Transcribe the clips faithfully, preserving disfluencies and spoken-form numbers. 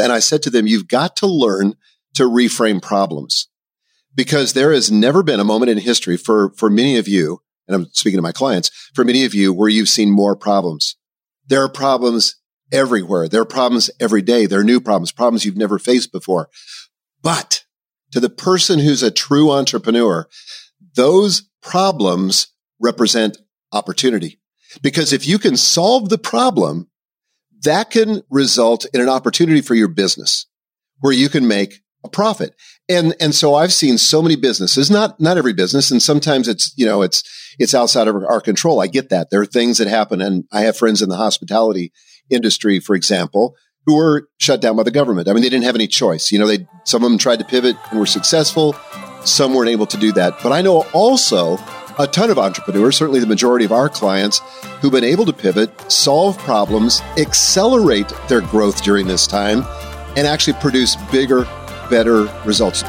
and I said to them, you've got to learn to reframe problems, because there has never been a moment in history for, for many of you, and I'm speaking to my clients, for many of you where you've seen more problems. There are problems everywhere. There are problems every day. There are new problems, problems you've never faced before. But to the person who's a true entrepreneur, those problems represent opportunity. Because if you can solve the problem, that can result in an opportunity for your business where you can make a profit. And, and so I've seen so many businesses, not, not every business. And sometimes it's, you know, it's, it's outside of our control. I get that. There are things that happen. And I have friends in the hospitality industry, for example, who were shut down by the government. I mean, they didn't have any choice. You know, they, some of them tried to pivot and were successful. Some weren't able to do that. But I know also a ton of entrepreneurs, certainly the majority of our clients, who've been able to pivot, solve problems, accelerate their growth during this time, and actually produce bigger, better results.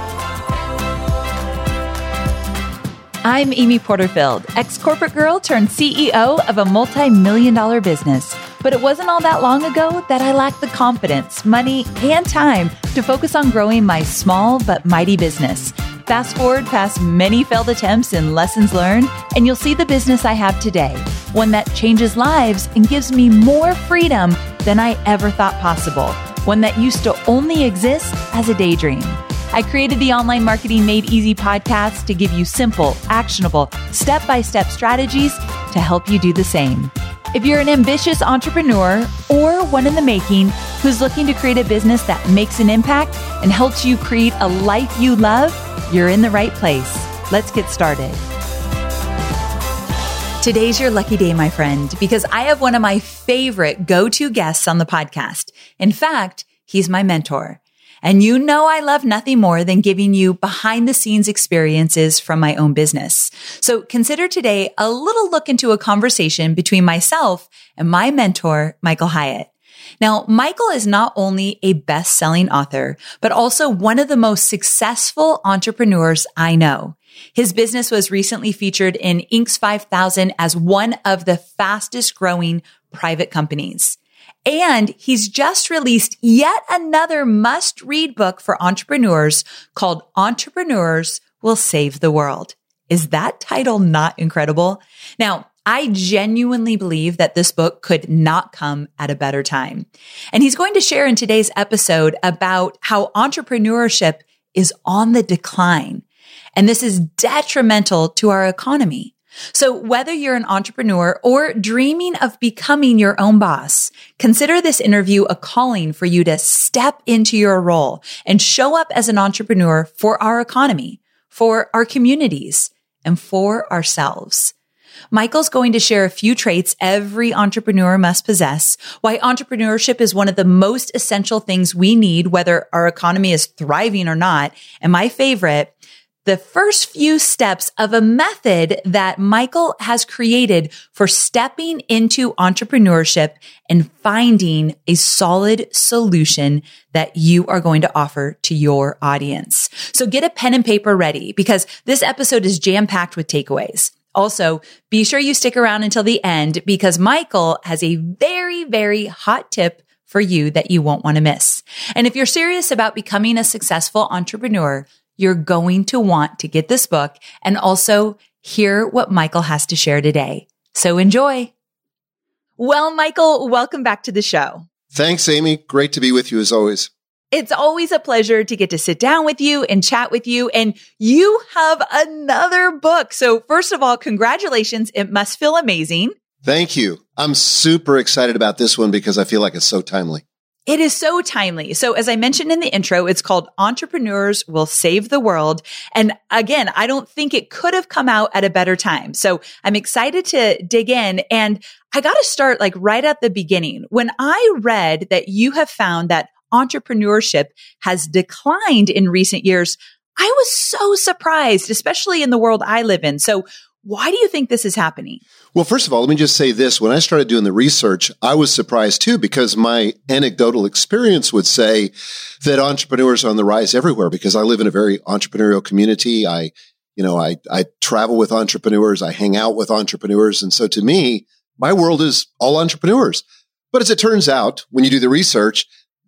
I'm Amy Porterfield, ex-corporate girl turned C E O of a multi-million dollar business. But it wasn't all that long ago that I lacked the confidence, money, and time to focus on growing my small but mighty business. Fast forward past many failed attempts and lessons learned, and you'll see the business I have today, one that changes lives and gives me more freedom than I ever thought possible, one that used to only exist as a daydream. I created the Online Marketing Made Easy podcast to give you simple, actionable, step-by-step strategies to help you do the same. If you're an ambitious entrepreneur or one in the making who's looking to create a business that makes an impact and helps you create a life you love, you're in the right place. Let's get started. Today's your lucky day, my friend, because I have one of my favorite go-to guests on the podcast. In fact, he's my mentor. And you know I love nothing more than giving you behind-the-scenes experiences from my own business. So consider today a little look into a conversation between myself and my mentor, Michael Hyatt. Now, Michael is not only a best-selling author, but also one of the most successful entrepreneurs I know. His business was recently featured in Inc five thousand as one of the fastest-growing private companies. And he's just released yet another must-read book for entrepreneurs called Entrepreneurs Will Save the World. Is that title not incredible? Now, I genuinely believe that this book could not come at a better time. And he's going to share in today's episode about how entrepreneurship is on the decline. And this is detrimental to our economy. So whether you're an entrepreneur or dreaming of becoming your own boss, consider this interview a calling for you to step into your role and show up as an entrepreneur for our economy, for our communities, and for ourselves. Michael's going to share a few traits every entrepreneur must possess, why entrepreneurship is one of the most essential things we need, whether our economy is thriving or not, and my favorite, the first few steps of a method that Michael has created for stepping into entrepreneurship and finding a solid solution that you are going to offer to your audience. So get a pen and paper ready because this episode is jam-packed with takeaways. Also, be sure you stick around until the end because Michael has a very, very hot tip for you that you won't want to miss. And if you're serious about becoming a successful entrepreneur, you're going to want to get this book and also hear what Michael has to share today. So enjoy. Well, Michael, welcome back to the show. Thanks, Amy. Great to be with you as always. It's always a pleasure to get to sit down with you and chat with you. And you have another book. So first of all, congratulations. It must feel amazing. Thank you. I'm super excited about this one because I feel like it's so timely. It is so timely. So as I mentioned in the intro, it's called Entrepreneurs Will Save the World. And again, I don't think it could have come out at a better time. So I'm excited to dig in. And I got to start like right at the beginning. When I read that you have found that entrepreneurship has declined in recent years, I was so surprised, especially in the world I live in. So why do you think this is happening? Well, first of all, let me just say this. When I started doing the research, I was surprised too, because my anecdotal experience would say that entrepreneurs are on the rise everywhere because I live in a very entrepreneurial community. I, you know, I, I travel with entrepreneurs. I hang out with entrepreneurs. And so to me, my world is all entrepreneurs. But as it turns out, when you do the research,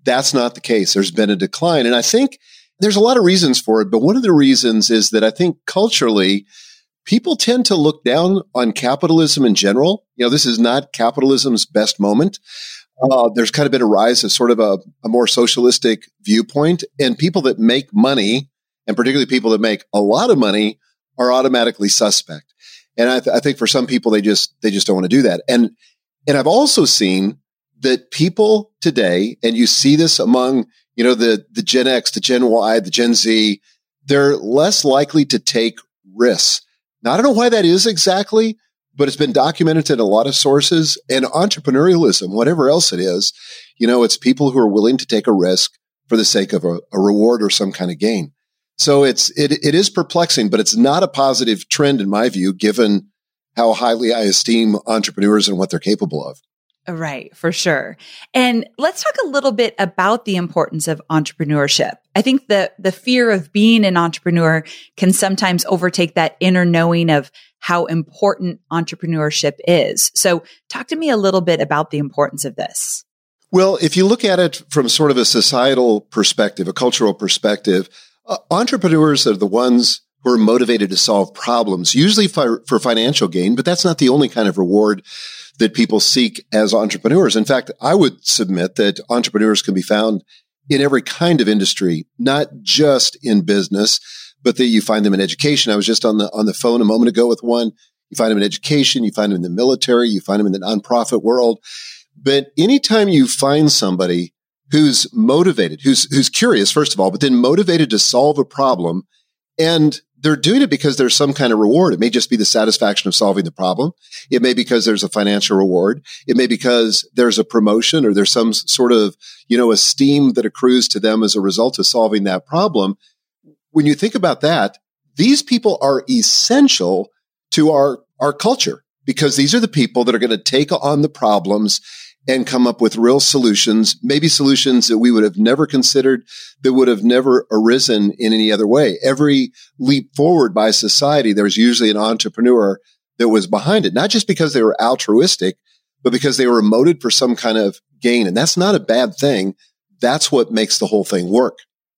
that's not the case. There's been a decline. And I think there's a lot of reasons for it. But one of the reasons is that I think culturally, people tend to look down on capitalism in general. You know, this is not capitalism's best moment. Uh, there's kind of been a rise of sort of a, a more socialistic viewpoint, and people that make money, and particularly people that make a lot of money, are automatically suspect. And I, th- I think for some people, they just they just don't want to do that. And and I've also seen that people today, and you see this among you know the the Gen X, the Gen Y, the Gen Z, they're less likely to take risks. Now, I don't know why that is exactly, but it's been documented in a lot of sources. And entrepreneurialism, whatever else it is, you know, it's people who are willing to take a risk for the sake of a, a reward or some kind of gain. So it's it it is perplexing, but it's not a positive trend in my view, given how highly I esteem entrepreneurs and what they're capable of. Right, for sure. And let's talk a little bit about the importance of entrepreneurship. I think the the fear of being an entrepreneur can sometimes overtake that inner knowing of how important entrepreneurship is. So talk to me a little bit about the importance of this. Well, if you look at it from sort of a societal perspective, a cultural perspective, uh, entrepreneurs are the ones who are motivated to solve problems, usually for, for financial gain, but that's not the only kind of reward that people seek as entrepreneurs. In fact, I would submit that entrepreneurs can be found in every kind of industry, not just in business, but that you find them in education. I was just on the on the phone a moment ago with one. You find them in education, you find them in the military, you find them in the nonprofit world. But anytime you find somebody who's motivated, who's who's curious, first of all, but then motivated to solve a problem, and they're doing it because there's some kind of reward. It may just be the satisfaction of solving the problem. It may be because there's a financial reward. It may be because there's a promotion or there's some sort of, you know, esteem that accrues to them as a result of solving that problem. When you think about that, these people are essential to our, our culture, because these are the people that are going to take on the problems and come up with real solutions, maybe solutions that we would have never considered, that would have never arisen in any other way. Every leap forward by society, there's usually an entrepreneur that was behind it, not just because they were altruistic, but because they were motivated for some kind of gain. And that's not a bad thing. That's what makes the whole thing work.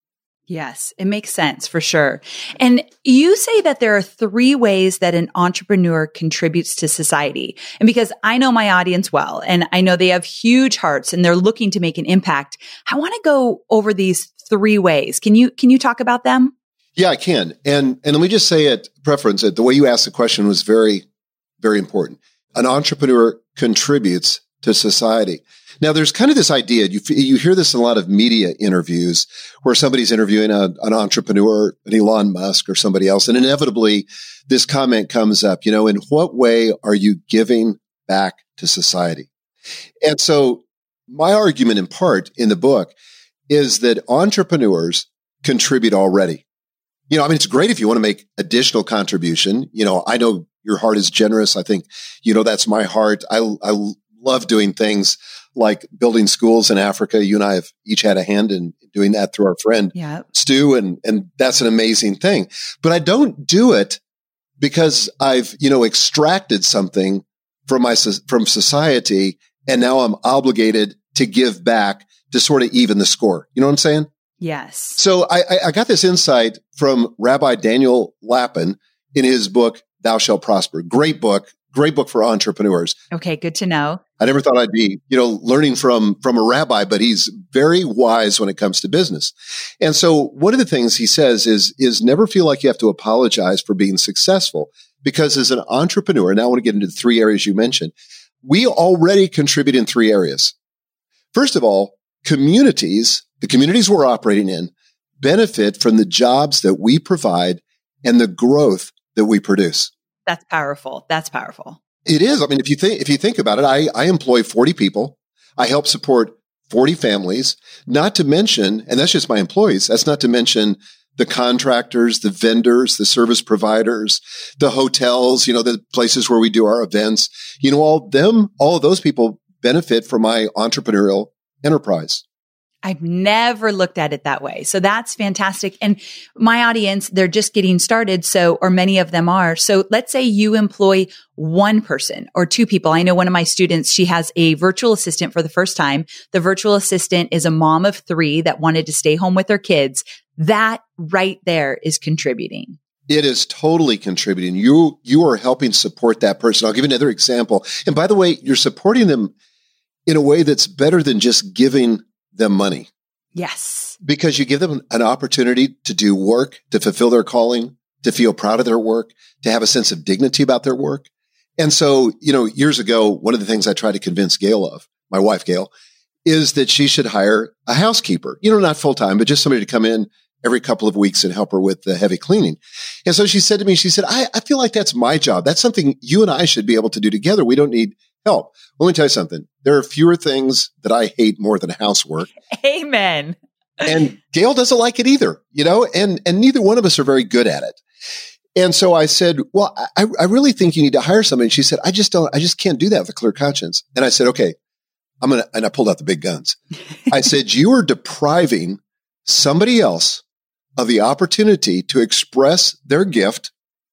Yes, it makes sense for sure. And you say that there are three ways that an entrepreneur contributes to society. And because I know my audience well, and I know they have huge hearts and they're looking to make an impact, I want to go over these three ways. Can you, can you talk about them? Yeah, I can. And, and let me just say it, preference it. The way you asked the question was very, very important. An entrepreneur contributes to society. Now, there's kind of this idea, you, you hear this in a lot of media interviews where somebody's interviewing a, an entrepreneur, an Elon Musk or somebody else, and inevitably this comment comes up, you know, in what way are you giving back to society? And so my argument in part in the book is that entrepreneurs contribute already. You know, I mean, it's great if you want to make additional contribution. You know, I know your heart is generous. I think, you know, that's my heart. I, I love doing things like building schools in Africa. You and I have each had a hand in doing that through our friend yeah. Stu, and and that's an amazing thing. But I don't do it because I've you know extracted something from my from society, and now I'm obligated to give back to sort of even the score. You know what I'm saying? Yes. So I, I got this insight from Rabbi Daniel Lapin in his book Thou Shalt Prosper. Great book. Great book for entrepreneurs. Okay, good to know. I never thought I'd be, you know, learning from, from a rabbi, but he's very wise when it comes to business. And so one of the things he says is, is never feel like you have to apologize for being successful, because as an entrepreneur, and I want to get into the three areas you mentioned, we already contribute in three areas. First of all, communities, the communities we're operating in, benefit from the jobs that we provide and the growth that we produce. That's powerful. That's powerful. It is. I mean, if you think, if you think about it, I, I employ forty people. I help support forty families, not to mention, and that's just my employees. That's not to mention the contractors, the vendors, the service providers, the hotels, you know, the places where we do our events, you know, all them, all of those people benefit from my entrepreneurial enterprise. I've never looked at it that way. So that's fantastic. And my audience, they're just getting started. So, or many of them are. So let's say you employ one person or two people. I know one of my students, she has a virtual assistant for the first time. The virtual assistant is a mom of three that wanted to stay home with her kids. That right there is contributing. It is totally contributing. You, you are helping support that person. I'll give you another example. And by the way, you're supporting them in a way that's better than just giving them money. Yes. Because you give them an opportunity to do work, to fulfill their calling, to feel proud of their work, to have a sense of dignity about their work. And so, you know, years ago, one of the things I tried to convince Gail of, my wife, Gail, is that she should hire a housekeeper, you know, not full time, but just somebody to come in every couple of weeks and help her with the heavy cleaning. And so she said to me, she said, I, I feel like that's my job. That's something you and I should be able to do together. We don't need help. Let me tell you something. There are fewer things that I hate more than housework. Amen. And Gail doesn't like it either, you know, and, and neither one of us are very good at it. And so I said, well, I, I really think you need to hire somebody. And she said, I just don't, I just can't do that with a clear conscience. And I said, okay, I'm going to, and I pulled out the big guns. I said, you are depriving somebody else of the opportunity to express their gift,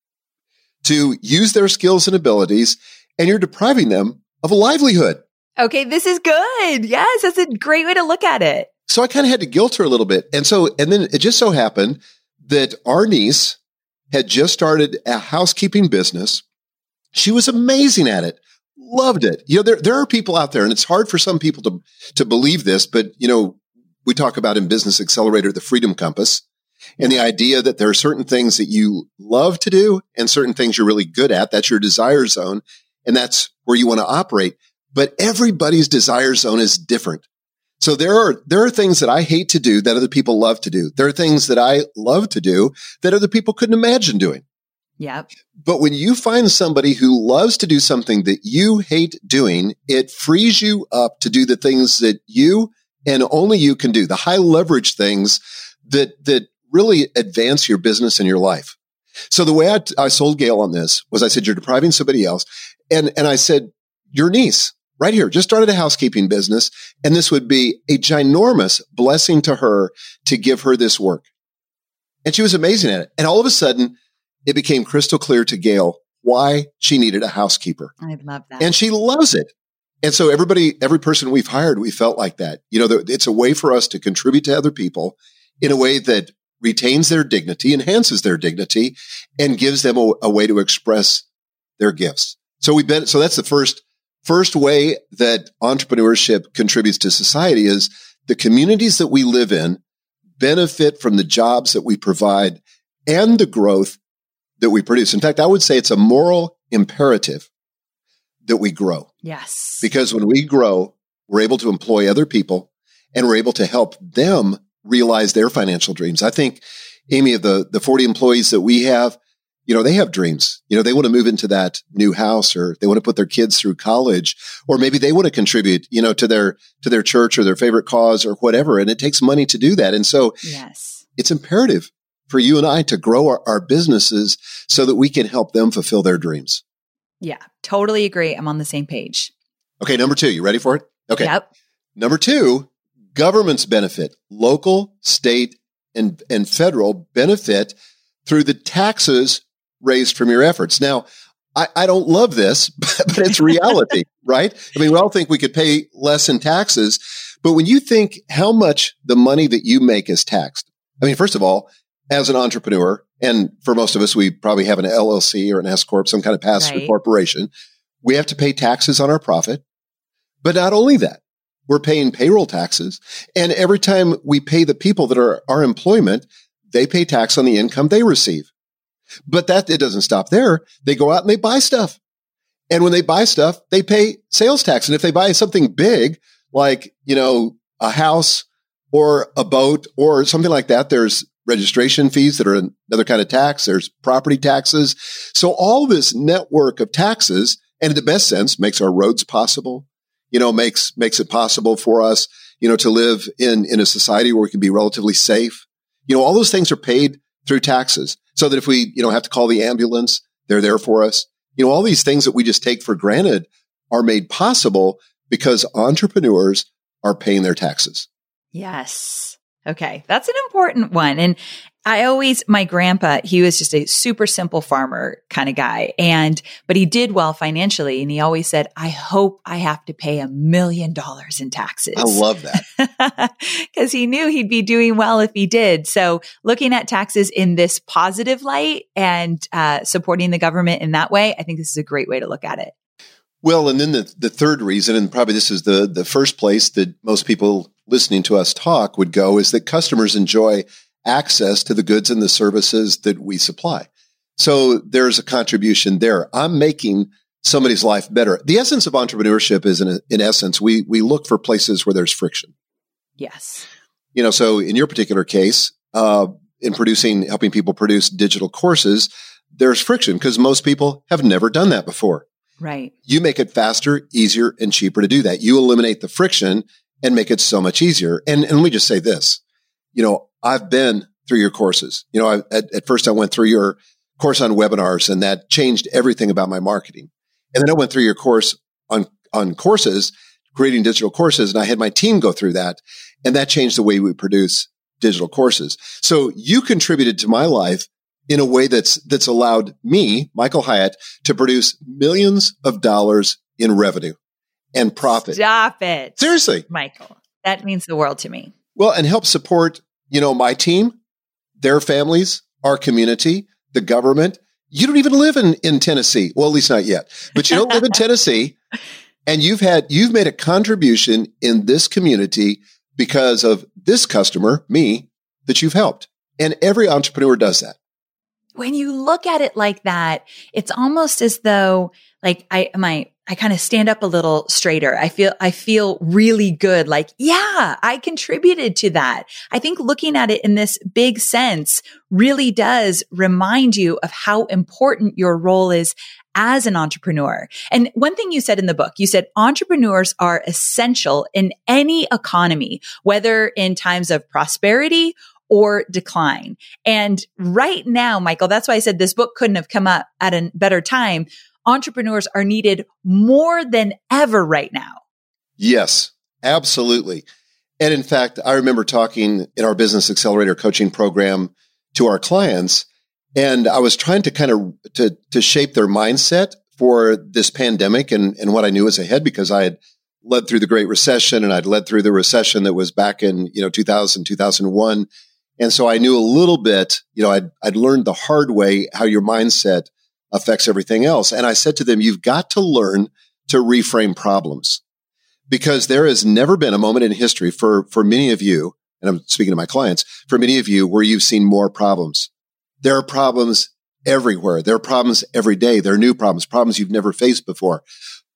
to use their skills and abilities, and you're depriving them of a livelihood. Okay, this is good. Yes, that's a great way to look at it. So I kind of had to guilt her a little bit. And so, and then it just so happened that our niece had just started a housekeeping business. She was amazing at it. Loved it. You know, there, there are people out there, and it's hard for some people to, to believe this, but, you know, we talk about in Business Accelerator, the Freedom Compass, and the idea that there are certain things that you love to do and certain things you're really good at. That's your desire zone. And that's where you want to operate. But everybody's desire zone is different. So there are, there are things that I hate to do that other people love to do. There are things that I love to do that other people couldn't imagine doing. Yep. But when you find somebody who loves to do something that you hate doing, it frees you up to do the things that you and only you can do, the high leverage things that, that really advance your business and your life. So the way I, I sold Gail on this was I said, you're depriving somebody else. And, and I said, your niece right here just started a housekeeping business. And this would be a ginormous blessing to her to give her this work. And she was amazing at it. And all of a sudden it became crystal clear to Gail why she needed a housekeeper. I love that. And she loves it. And so everybody, every person we've hired, we felt like that. You know, it's a way for us to contribute to other people in a way that retains their dignity, enhances their dignity, and gives them a, a way to express their gifts. So we've been, so that's the first, first way that entrepreneurship contributes to society is the communities that we live in benefit from the jobs that we provide and the growth that we produce. In fact, I would say it's a moral imperative that we grow. Yes. Because when we grow, we're able to employ other people and we're able to help them realize their financial dreams. I think, Amy, of the, the forty employees that we have, you know, they have dreams. You know, they want to move into that new house, or they want to put their kids through college, or maybe they want to contribute, you know, to their, to their church or their favorite cause or whatever. And it takes money to do that. And so yes, it's imperative for you and I to grow our, our businesses so that we can help them fulfill their dreams. Yeah, totally agree. I'm on the same page. Okay. Number two, you ready for it? Okay. Yep. Number two, governments benefit. Local, state, and, and federal benefit through the taxes raised from your efforts. Now, I, I don't love this, but, but it's reality, right? I mean, we all think we could pay less in taxes, but when you think how much the money that you make is taxed, I mean, first of all, as an entrepreneur, and for most of us, we probably have an L L C or an S Corp, some kind of pass-through right. corporation. We have to pay taxes on our profit. But not only that, we're paying payroll taxes. And every time we pay the people that are our employment, they pay tax on the income they receive. But that, it doesn't stop there. They go out and they buy stuff. And when they buy stuff, they pay sales tax. And if they buy something big, like, you know, a house or a boat or something like that, there's registration fees that are another kind of tax. There's property taxes. So all this network of taxes, and in the best sense, makes our roads possible, you know, makes, makes it possible for us, you know, to live in, in a society where we can be relatively safe. You know, all those things are paid through taxes so that if we, you know, have to call the ambulance, they're there for us. You know, all these things that we just take for granted are made possible because entrepreneurs are paying their taxes. Yes. Okay. That's an important one. And I always, my grandpa, he was just a super simple farmer kind of guy. And, but he did well financially. And he always said, I hope I have to pay a million dollars in taxes. I love that. Because he knew he'd be doing well if he did. So looking at taxes in this positive light and uh, supporting the government in that way, I think this is a great way to look at it. Well, and then the, the third reason, and probably this is the, the first place that most people listening to us talk would go, is that customers enjoy access to the goods and the services that we supply. So there's a contribution there. I'm making somebody's life better. The essence of entrepreneurship is, in, in essence, we we look for places where there's friction. Yes. You know, so in your particular case, uh, in producing, helping people produce digital courses, there's friction because most people have never done that before. Right. You make it faster, easier, and cheaper to do that. You eliminate the friction and make it so much easier. And, and let me just say this, you know, I've been through your courses. You know, I, at, at first I went through your course on webinars, and that changed everything about my marketing. And then I went through your course on, on courses, creating digital courses, and I had my team go through that, and that changed the way we produce digital courses. So you contributed to my life in a way that's, that's allowed me, Michael Hyatt, to produce millions of dollars in revenue and profit. Stop it. Seriously. Michael, that means the world to me. Well, and help support, you know, my team, their families, our community, the government. You don't even live in, in Tennessee. Well, at least not yet, but you don't live in Tennessee, and you've had, you've made a contribution in this community because of this customer, me, that you've helped. And every entrepreneur does that. When you look at it like that, it's almost as though like I, my, I kind of stand up a little straighter. I feel, I feel really good. Like, yeah, I contributed to that. I think looking at it in this big sense really does remind you of how important your role is as an entrepreneur. And one thing you said in the book, you said entrepreneurs are essential in any economy, whether in times of prosperity or decline. And right now, Michael, that's why I said this book couldn't have come up at a better time. Entrepreneurs are needed more than ever right now. Yes, absolutely. And in fact, I remember talking in our Business Accelerator coaching program to our clients, and I was trying to kind of to, to shape their mindset for this pandemic and, and what I knew was ahead, because I had led through the Great Recession, and I'd led through the recession that was back in, you know, two thousand, two thousand one. And so I knew a little bit, you know, I'd, I'd learned the hard way how your mindset affects everything else. And I said to them, you've got to learn to reframe problems, because there has never been a moment in history for, for many of you, and I'm speaking to my clients, for many of you where you've seen more problems. There are problems everywhere. There are problems every day. There are new problems, problems you've never faced before.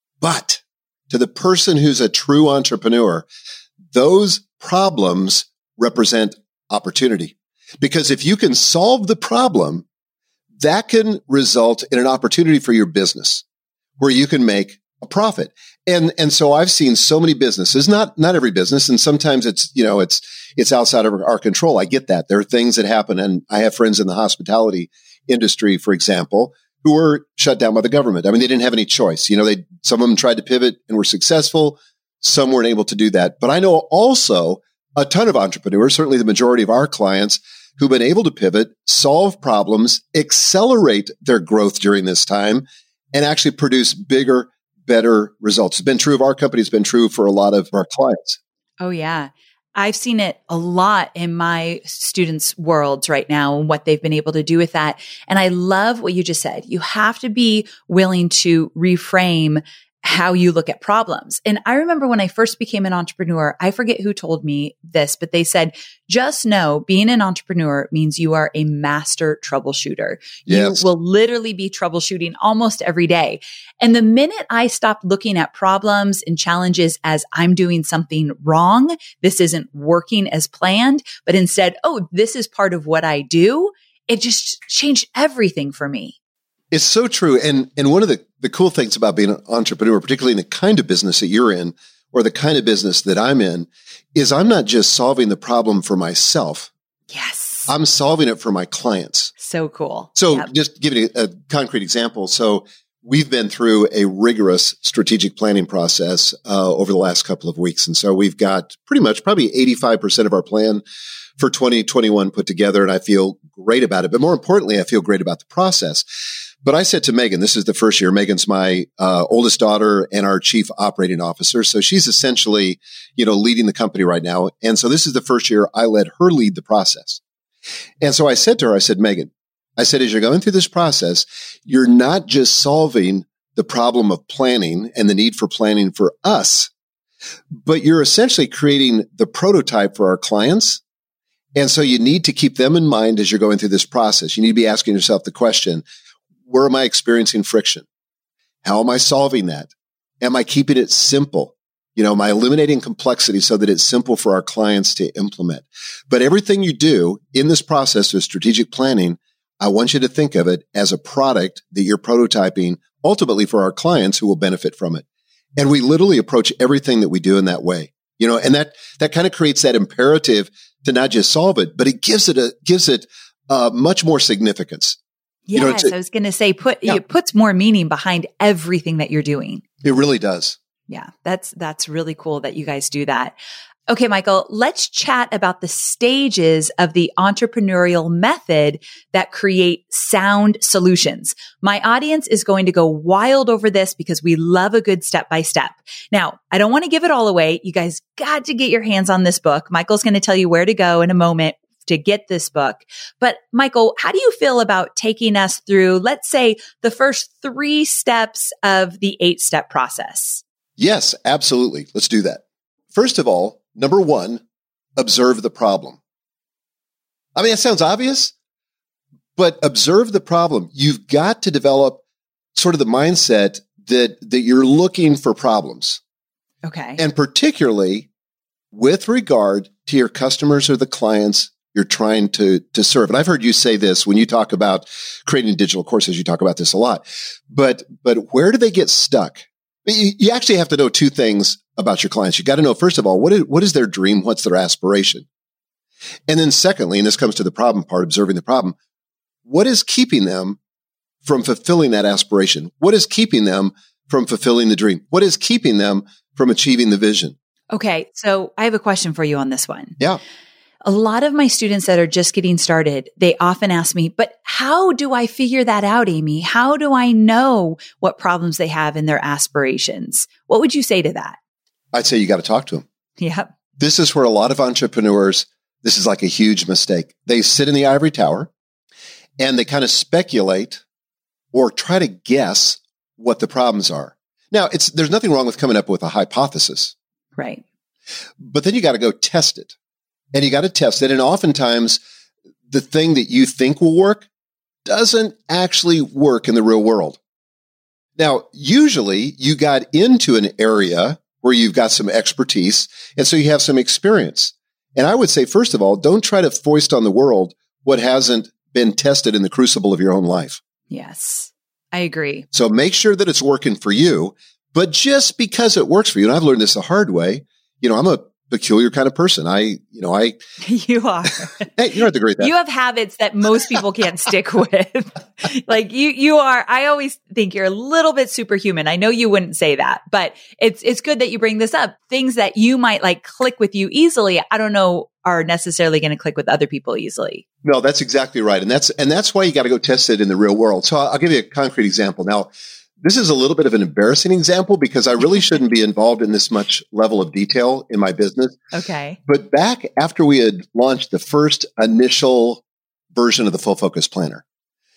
But to the person who's a true entrepreneur, those problems represent opportunity. Because if you can solve the problem, that can result in an opportunity for your business where you can make a profit. And, and so I've seen so many businesses, not, not every business. And sometimes it's, you know, it's, it's outside of our control. I get that. There are things that happen. And I have friends in the hospitality industry, for example, who were shut down by the government. I mean, they didn't have any choice. You know, they, some of them tried to pivot and were successful. Some weren't able to do that. But I know also a ton of entrepreneurs, certainly the majority of our clients, who've been able to pivot, solve problems, accelerate their growth during this time, and actually produce bigger, better results. It's been true of our company. It's been true for a lot of our clients. Oh, yeah. I've seen it a lot in my students' worlds right now and what they've been able to do with that. And I love what you just said. You have to be willing to reframe how you look at problems. And I remember when I first became an entrepreneur, I forget who told me this, but they said, just know being an entrepreneur means you are a master troubleshooter. Yes. You will literally be troubleshooting almost every day. And the minute I stopped looking at problems and challenges as I'm doing something wrong, this isn't working as planned, but instead, oh, this is part of what I do, it just changed everything for me. It's so true. And and one of the, the cool things about being an entrepreneur, particularly in the kind of business that you're in, or the kind of business that I'm in, is I'm not just solving the problem for myself. Yes. I'm solving it for my clients. So cool. So yep. just give you a, a concrete example. So we've been through a rigorous strategic planning process uh, over the last couple of weeks. And so we've got pretty much probably eighty-five percent of our plan for twenty twenty-one put together, and I feel great about it. But more importantly, I feel great about the process. But I said to Megan, this is the first year. Megan's my uh, oldest daughter and our chief operating officer. So she's essentially, you know, leading the company right now. And so this is the first year I let her lead the process. And so I said to her, I said, Megan, I said, as you're going through this process, you're not just solving the problem of planning and the need for planning for us, but you're essentially creating the prototype for our clients. And so you need to keep them in mind as you're going through this process. You need to be asking yourself the question, where am I experiencing friction? How am I solving that? Am I keeping it simple? You know, am I eliminating complexity so that it's simple for our clients to implement? But everything you do in this process of strategic planning, I want you to think of it as a product that you're prototyping ultimately for our clients who will benefit from it. And we literally approach everything that we do in that way. You know, and that, that kind of creates that imperative to not just solve it, but it gives it a, gives it uh, much more significance. Yes, you know, it's, I was going to say, put yeah. it puts more meaning behind everything that you're doing. It really does. Yeah, that's that's really cool that you guys do that. Okay, Michael, let's chat about the stages of the entrepreneurial method that create sound solutions. My audience is going to go wild over this because we love a good step by step. Now, I don't want to give it all away. You guys got to get your hands on this book. Michael's going to tell you where to go in a moment to get this book. But Michael, how do you feel about taking us through, let's say, the first three steps of the eight-step process? Yes, absolutely. Let's do that. First of all, number one, observe the problem. I mean, that sounds obvious, but observe the problem. You've got to develop sort of the mindset that, that you're looking for problems. Okay. And particularly with regard to your customers or the clients you're trying to, to serve. And I've heard you say this when you talk about creating digital courses, you talk about this a lot, but, but where do they get stuck? You, you actually have to know two things about your clients. You got to know, first of all, what is, what is their dream? What's their aspiration? And then secondly, and this comes to the problem part, observing the problem, what is keeping them from fulfilling that aspiration? What is keeping them from fulfilling the dream? What is keeping them from achieving the vision? Okay. So I have a question for you on this one. Yeah. A lot of my students that are just getting started, they often ask me, but how do I figure that out, Amy? How do I know what problems they have in their aspirations? What would you say to that? I'd say you got to talk to them. Yep. This is where a lot of entrepreneurs, this is like a huge mistake. They sit in the ivory tower and they kind of speculate or try to guess what the problems are. Now, it's there's nothing wrong with coming up with a hypothesis. Right. But then you got to go test it. And you got to test it. And oftentimes the thing that you think will work doesn't actually work in the real world. Now, usually you got into an area where you've got some expertise. And so you have some experience. And I would say, first of all, don't try to foist on the world what hasn't been tested in the crucible of your own life. Yes, I agree. So make sure that it's working for you. But just because it works for you, and I've learned this the hard way, you know, I'm a peculiar kind of person. I, you know, I, you are, hey, you don't have to agree with that. You have habits that most people can't stick with. Like you, you are, I always think you're a little bit superhuman. I know you wouldn't say that, but it's, it's good that you bring this up. Things that you might like click with you easily, I don't know, are necessarily going to click with other people easily. No, that's exactly right. And that's, and that's why you got to go test it in the real world. So I'll, I'll give you a concrete example. Now, this is a little bit of an embarrassing example because I really shouldn't be involved in this much level of detail in my business. Okay. But back after we had launched the first initial version of the Full Focus Planner,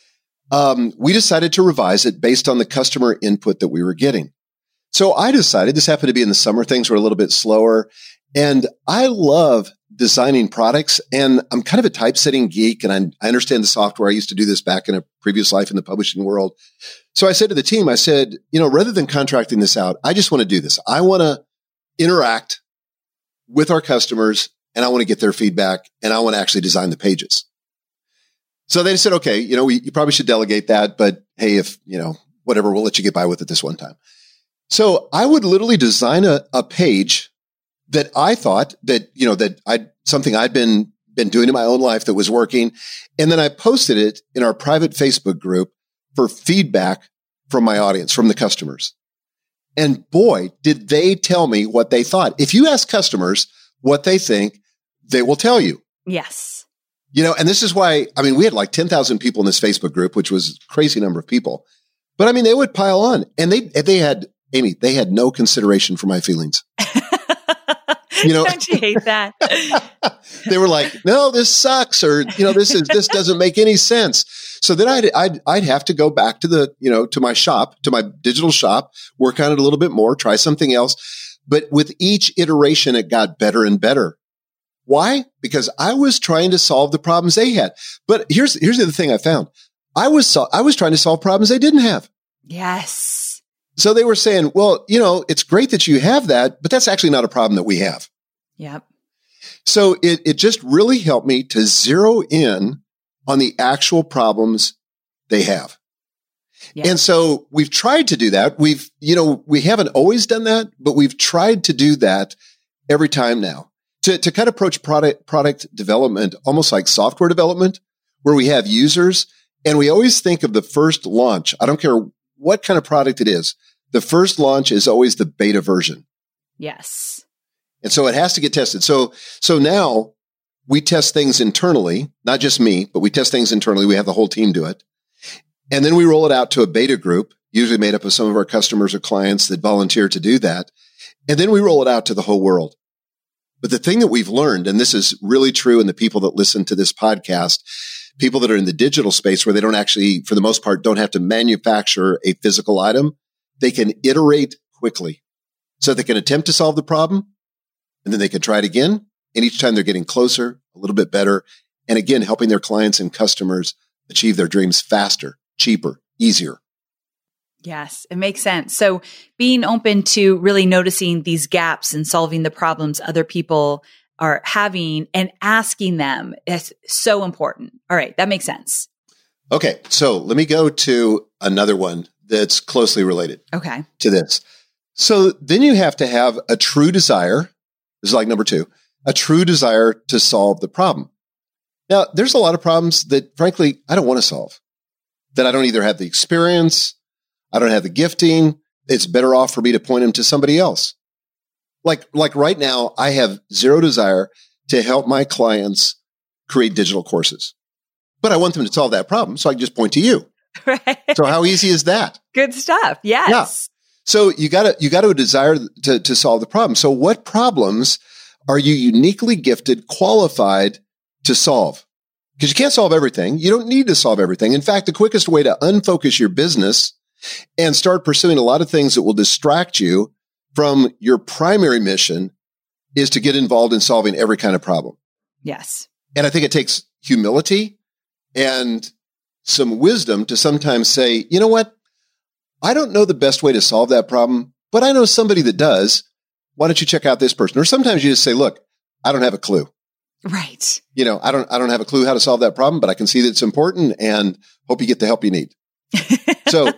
um, we decided to revise it based on the customer input that we were getting. So I decided, this happened to be in the summer, things were a little bit slower. And I love designing products, and I'm kind of a typesetting geek, and I, I understand the software. I used to do this back in a previous life in the publishing world. So I said to the team, I said, you know, rather than contracting this out, I just want to do this. I want to interact with our customers, and I want to get their feedback, and I want to actually design the pages. So they said, okay, you know, we, you probably should delegate that, but hey, if, you know, whatever, we'll let you get by with it this one time. So I would literally design a, a page that I thought that, you know, that I something I'd been, been doing in my own life that was working. And then I posted it in our private Facebook group for feedback from my audience, from the customers. And boy, did they tell me what they thought. If you ask customers what they think, they will tell you. Yes. You know, and this is why, I mean, we had like ten thousand people in this Facebook group, which was a crazy number of people. But I mean, they would pile on, and they, they had, Amy, they had no consideration for my feelings. You know, don't you hate that? They were like, no, this sucks. Or, you know, this is, this doesn't make any sense. So then I'd, I'd, I'd have to go back to the, you know, to my shop, to my digital shop, work on it a little bit more, try something else. But with each iteration, it got better and better. Why? Because I was trying to solve the problems they had. But here's, here's the other thing I found. I was, so, I was trying to solve problems they didn't have. Yes. So they were saying, well, you know, it's great that you have that, but that's actually not a problem that we have. Yep. So it, it just really helped me to zero in on the actual problems they have. Yep. And so we've tried to do that. We've, you know, we haven't always done that, but we've tried to do that every time now to, to kind of approach product, product development, almost like software development, where we have users and we always think of the first launch. I don't care what kind of product it is. The first launch is always the beta version. Yes. And so it has to get tested. So, so now we test things internally, not just me, but we test things internally. We have the whole team do it. And then we roll it out to a beta group, usually made up of some of our customers or clients that volunteer to do that. And then we roll it out to the whole world. But the thing that we've learned, and this is really true in the people that listen to this podcast, people that are in the digital space where they don't actually, for the most part, don't have to manufacture a physical item, they can iterate quickly. So they can attempt to solve the problem, and then they can try it again. And each time they're getting closer, a little bit better. And again, helping their clients and customers achieve their dreams faster, cheaper, easier. Yes, it makes sense. So being open to really noticing these gaps and solving the problems other people are having and asking them is so important. All right, that makes sense. Okay, so let me go to another one that's closely related okay. to this. So then you have to have a true desire. This is like number two, a true desire to solve the problem. Now, there's a lot of problems that, frankly, I don't want to solve, that I don't either have the experience, I don't have the gifting. It's better off for me to point them to somebody else. Like, like right now, I have zero desire to help my clients create digital courses, but I want them to solve that problem. So I can just point to you. Right. So how easy is that? Good stuff. Yes. Yeah. So you got to, you got to desire to, to solve the problem. So what problems are you uniquely gifted, qualified to solve? Because you can't solve everything. You don't need to solve everything. In fact, the quickest way to unfocus your business and start pursuing a lot of things that will distract you from your primary mission is to get involved in solving every kind of problem. Yes. And I think it takes humility and some wisdom to sometimes say, you know what? I don't know the best way to solve that problem, but I know somebody that does. Why don't you check out this person? Or sometimes you just say, look, I don't have a clue. Right. You know, I don't, I don't have a clue how to solve that problem, but I can see that it's important and hope you get the help you need. So,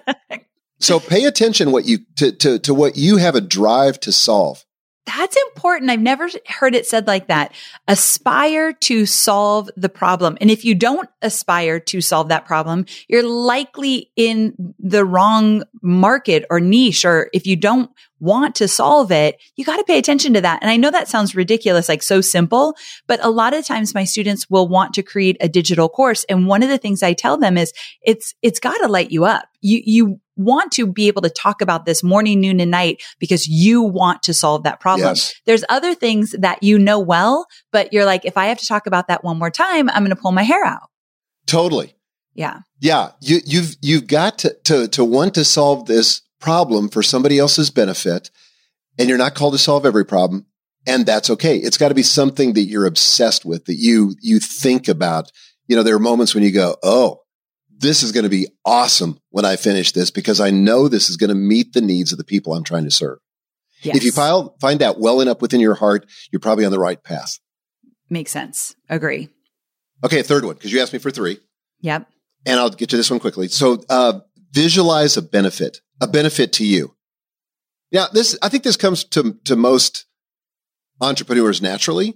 so pay attention what you, to, to, to what you have a drive to solve. That's important. I've never heard it said like that. Aspire to solve the problem. And if you don't aspire to solve that problem, you're likely in the wrong market or niche. Or if you don't want to solve it, you got to pay attention to that. And I know that sounds ridiculous, like so simple, but a lot of times my students will want to create a digital course. And one of the things I tell them is it's, it's got to light you up. You, you want to be able to talk about this morning, noon, and night because you want to solve that problem. Yes. There's other things that you know well, but you're like, if I have to talk about that one more time, I'm going to pull my hair out. Totally. Yeah. Yeah. You, you've, you've got to, to, to want to solve this problem for somebody else's benefit, and you're not called to solve every problem. And that's okay. It's got to be something that you're obsessed with, that you, you think about. You know, there are moments when you go, oh, this is going to be awesome when I finish this because I know this is going to meet the needs of the people I'm trying to serve. Yes. If you file, find that welling up within your heart, you're probably on the right path. Makes sense. Agree. Okay, third one, because you asked me for three. Yep. And I'll get to this one quickly. So uh, visualize a benefit, a benefit to you. Now, this I think this comes to, to most entrepreneurs naturally,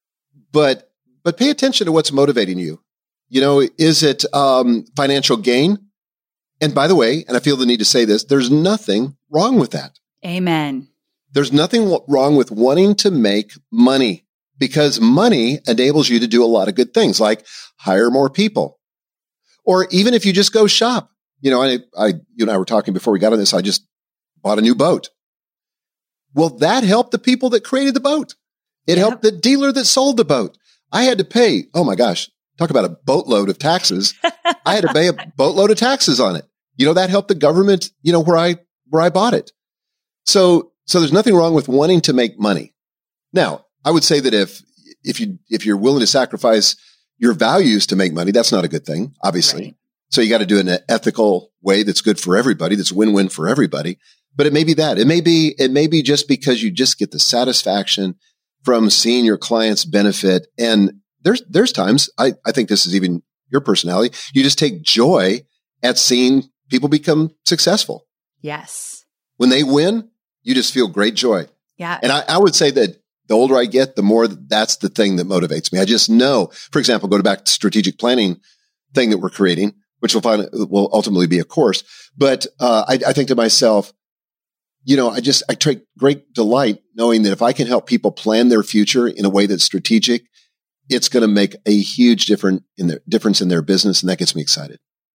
but but pay attention to what's motivating you. You know, is it um, financial gain? And by the way, and I feel the need to say this, there's nothing wrong with that. Amen. There's nothing wrong with wanting to make money, because money enables you to do a lot of good things, like hire more people. Or even if you just go shop. You know, I, I, you and I were talking before we got on this, I just bought a new boat. Well, that helped the people that created the boat. It yep. helped the dealer that sold the boat. I had to pay, oh my gosh, talk about a boatload of taxes. I had to pay a boatload of taxes on it. You know, that helped the government, you know, where I, where I bought it. So, so there's nothing wrong with wanting to make money. Now, I would say that if, if you, if you're willing to sacrifice your values to make money, that's not a good thing, obviously. Right. So you got to do it in an ethical way that's good for everybody, that's win-win for everybody. But it may be that. It may be, it may be just because you just get the satisfaction from seeing your clients benefit. And there's, there's times, I, I think this is even your personality, you just take joy at seeing people become successful. Yes. When they win, you just feel great joy. Yeah. And I, I would say that the older I get, the more that's the thing that motivates me. I just know, for example, go to back to strategic planning thing that we're creating, which will find will ultimately be a course. But uh, I, I think to myself, you know, I just I take great delight knowing that if I can help people plan their future in a way that's strategic, it's going to make a huge difference in their difference in their business, and that gets me excited.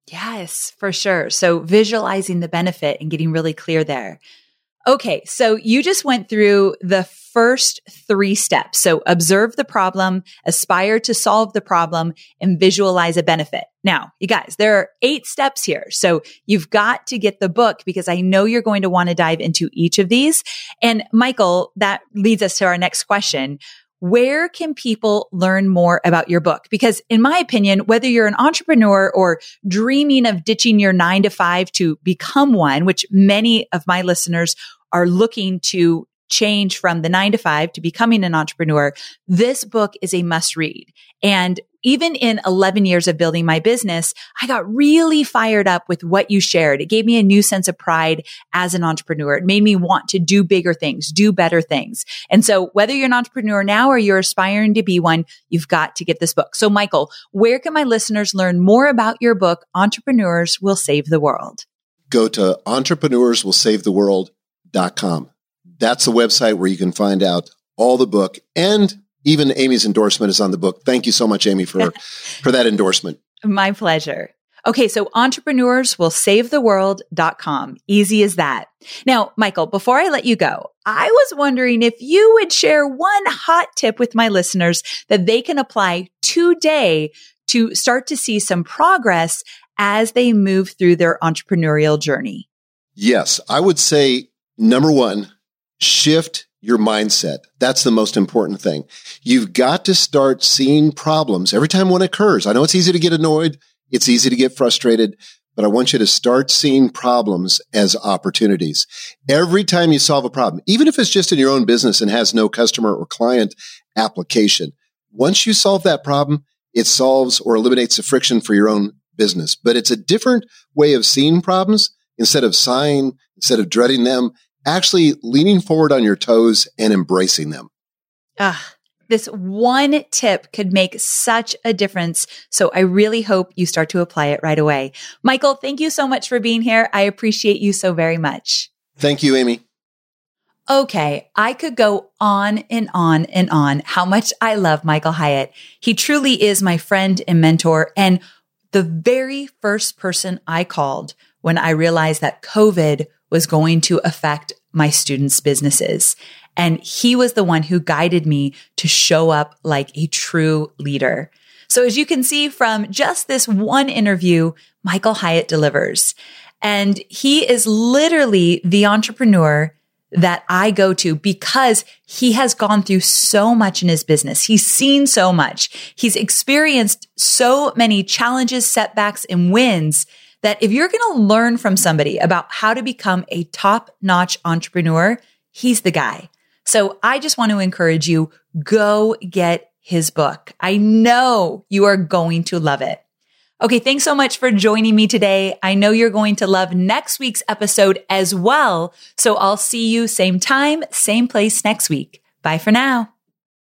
Yes, for sure. So visualizing the benefit and getting really clear there. Okay, so you just went through the first three steps. So observe the problem, aspire to solve the problem, and visualize a benefit. Now, you guys, there are eight steps here. So you've got to get the book because I know you're going to want to dive into each of these. And Michael, that leads us to our next question. Where can people learn more about your book? Because in my opinion, whether you're an entrepreneur or dreaming of ditching your nine to five to become one, which many of my listeners are looking to change from the nine to five to becoming an entrepreneur, this book is a must read. And even in eleven years of building my business, I got really fired up with what you shared. It gave me a new sense of pride as an entrepreneur. It made me want to do bigger things, do better things. And so whether you're an entrepreneur now or you're aspiring to be one, you've got to get this book. So Michael, where can my listeners learn more about your book, Entrepreneurs Will Save the World? Go to entrepreneurs will save the world dot com. That's the website where you can find out all the book, and even Amy's endorsement is on the book. Thank you so much, Amy, for, for that endorsement. My pleasure. Okay, so entrepreneurs will save the world dot com. Easy as that. Now, Michael, before I let you go, I was wondering if you would share one hot tip with my listeners that they can apply today to start to see some progress as they move through their entrepreneurial journey. Yes, I would say, number one, shift your mindset. That's the most important thing. You've got to start seeing problems every time one occurs. I know it's easy to get annoyed. It's easy to get frustrated, but I want you to start seeing problems as opportunities. Every time you solve a problem, even if it's just in your own business and has no customer or client application, once you solve that problem, it solves or eliminates the friction for your own business. But it's a different way of seeing problems. Instead of sighing, instead of dreading them, actually leaning forward on your toes and embracing them. Ah, this one tip could make such a difference. So I really hope you start to apply it right away. Michael, thank you so much for being here. I appreciate you so very much. Thank you, Amy. Okay, I could go on and on and on how much I love Michael Hyatt. He truly is my friend and mentor, and the very first person I called when I realized that COVID was going to affect my students' businesses. And he was the one who guided me to show up like a true leader. So as you can see from just this one interview, Michael Hyatt delivers. And he is literally the entrepreneur that I go to because he has gone through so much in his business. He's seen so much. He's experienced so many challenges, setbacks, and wins that if you're going to learn from somebody about how to become a top-notch entrepreneur, he's the guy. So I just want to encourage you, go get his book. I know you are going to love it. Okay, thanks so much for joining me today. I know you're going to love next week's episode as well. So I'll see you same time, same place next week. Bye for now.